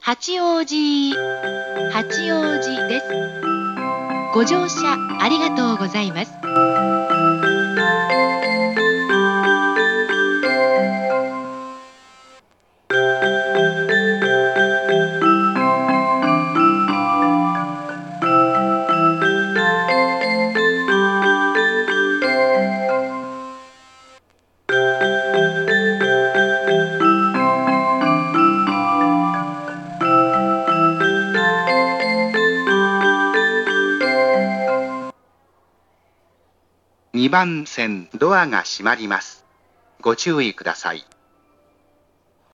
八王子、八王子です。ご乗車ありがとうございます。 2番線ドアが閉まります。ご注意ください。